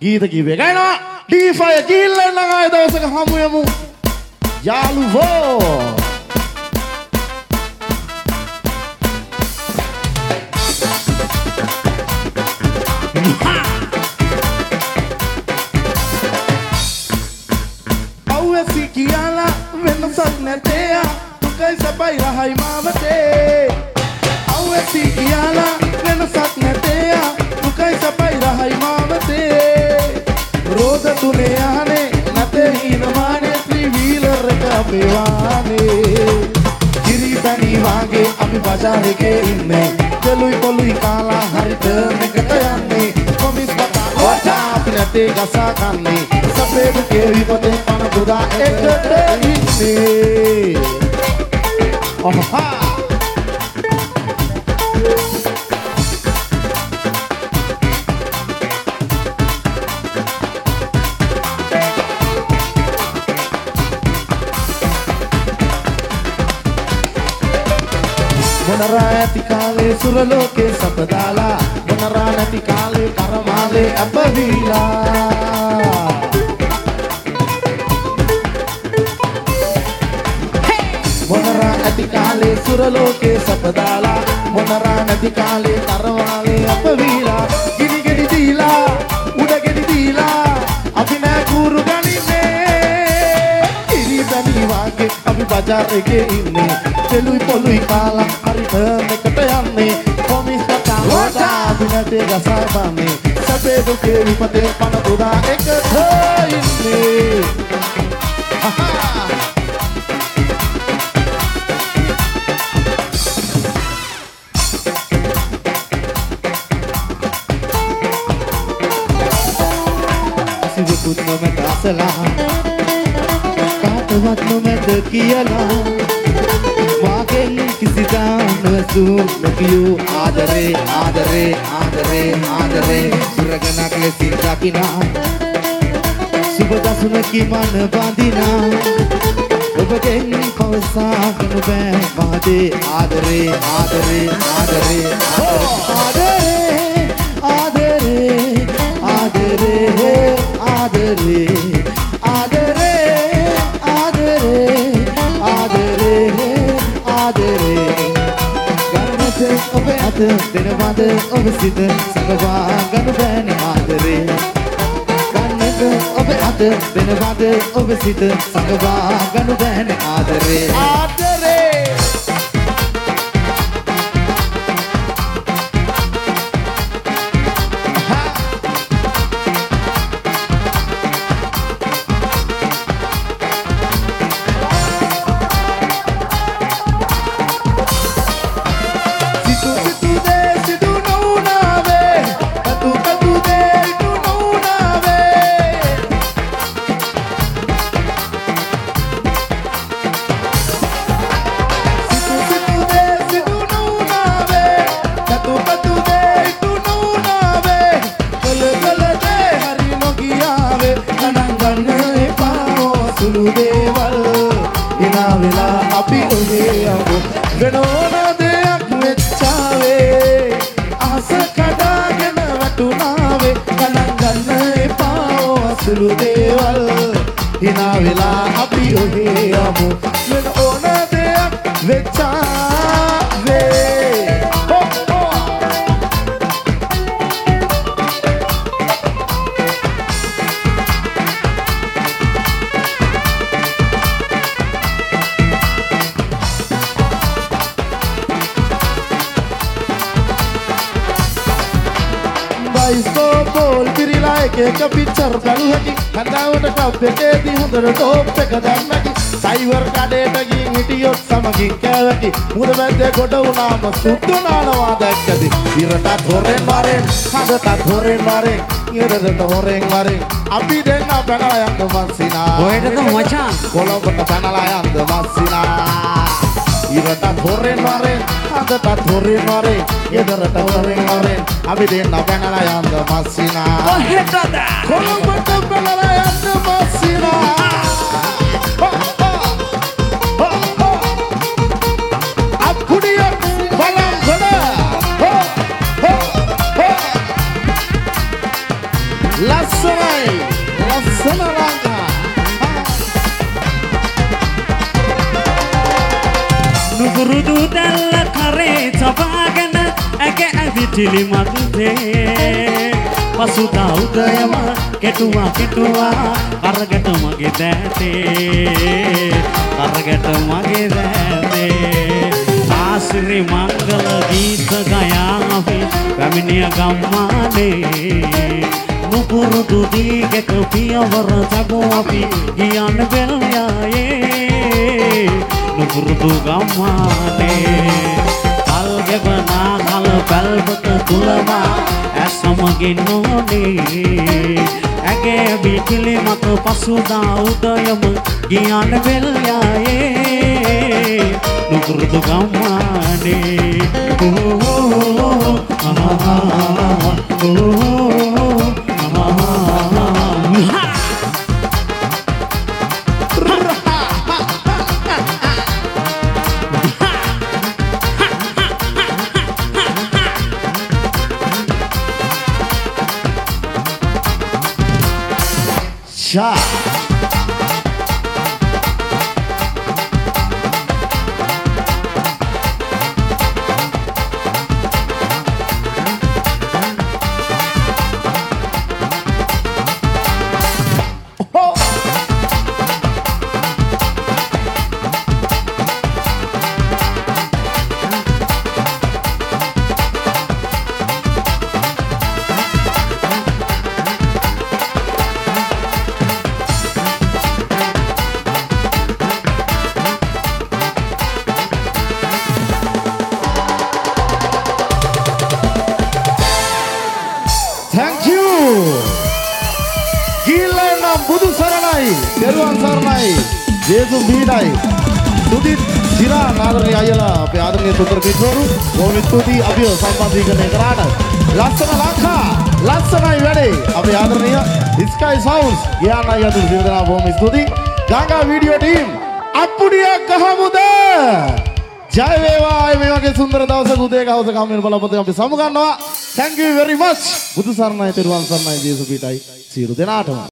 ගීත කිව්වේ ගයනවා D5 කිල්ලෙන් ළඟයි දවසක හමු යමු යාළුවෝ අවැසි කියලා වෙනසක් නැතේ දුකයි සබයි රහයි මාවතේ අවැසි කියලා වෙනසක් නැතේ දුකයි සබයි රහයි මාවතේ රෝද තුනේ යහනේ නැතේ හිනමානේ ත්‍රිවීලර් එක අපේ වානේ කිරිතනි වාගේ අපි බજાર එකේ ඉන්නේ දෙලුයි පොලුයි කාලා හරිට මෙකට යන්නේ කොමිස් බතා ඔටා අපි නැතේ ගසා කන්නේ සපේ දුකේ විපතේ පන පුදා එකට ඉන්නේ ඔහා මොනරා ඇති කාලේ සුරලෝකේ සපදාලා මොනරා නැති කාලේ කරමාලේ අපවිලා මොනරා ඇති කාලේ සුරලෝකේ සපදාලා මොනරා නැති කාලේ කරමාලේ අපවිලා ගිනි ගෙඩි දීලා උඩ ගෙඩි දීලා අපි නෑ කුරු ගනින්නේ ඉරිදනි වාගේ අපි බજાર එකේ ඉන්නේ දෙලුයි පොලුයි කාලා හරිට මෙකට යන්නේ කොමිස් කතා වඩා අපි නැතේ ගසා බන්නේ සබේ දුකේ විපතේ පන පුදා එකට ඉන්නේ සිවුකුත් නොමැත අසලා කාටවත් නොමැත කියලා වාගෙන් කිසිදා නොසූ නොකියූ ආදරේ ආදරේ ආදරේ ආදරේ සුරගනක් ලෙසින් දකිනා සුබ දසුනකි මන බඳිනා ඔබගෙන් පවසාගෙන බෑ වාදේ ආදරේ ආදරේ ආදරේ ආදරේ ආදරේ ආදරේ දෙනවද ඔබ සිත සඟවා ගනු බෑනේ ආදරේ ගන්නක ඔබ අත දෙනවද ඔබ සිත සඟවා ගනු බෑනේ ආදරේ ආදරේ पिक्चर බලු හැකි හඳවන ටොප් එකේදී හොඳට ටොප් එක දැම්මකි සයිවර් කඩේට ගින් හිටියොත් සමගින් කෑවකි මුද මැද්දේ ගොඩ වුණාම සුදු නානවා දැක්කද ඉරටත් හොරෙන් වරෙන් හදටත් හොරෙන් වරෙන් ඉරටත් හොරෙන් වරෙන් අපි දෙන්න පැනලා යන්න මස්සිනා කොහෙටද මචං කොළඹට පැනලා යන්න මස්සිනා ඉරටත් හොරෙන් වරෙන් හදටත් හොරෙන් වරෙන් ඉරටත් හොරෙන් වරෙන් අපි දෙන්න පැනලා යන්න මස්සිනා කොහෙටද කොළඹට පැනලා යන්න මස්සිනා Las ලස්සනයි ලස්සන ලංකා නුපුරුදු දැල්ල කරේ සබාගෙන ඇක ඇවිටිලි මන්දේ පසුදා උදයම කෙටුවා කරගට මගේ දැතේ කරගට මගේ දැතේ ආශ්‍රී මංගල ගීත ගයා අපි පැමිණිය ගම්මානේ නුපුරුදු දීගක පියවර තබෝ අපි ගියන් බෙල්යායේ නුපුරුදු ගම්මානේ කල්ගෙවනා කල පැල්පත තුලවා ඇසමගින් නොනේ ඇගේ බිටිලි මත පසුදා උදයම ගියන් බෙල්යායේ නුපුරුදු ගම්මානේ Shot. Thank you. Gila nam budu saranai, Teruwan saranai, Jesu bidai. Sudit Jira nagarni ayala, ape adarniya Sundar Pitwaru, bom stuti abiyo sampandhikane karata. Lassana Lanka, lassanai wede, ape adarniya Sky Sounds, giyana yadu sirdana bom stuti. Ganga video team, appudiya gahamuda. Jai වේවා මේ වගේ සුන්දර දවසක උදේ ගහවස කම්මින බලපොතේ අපි සමු ගන්නවා. Thank you very much. බුදු සරණයි තෙරුවන් සරණයි ජේසු පිටයි සියලු දෙනාටම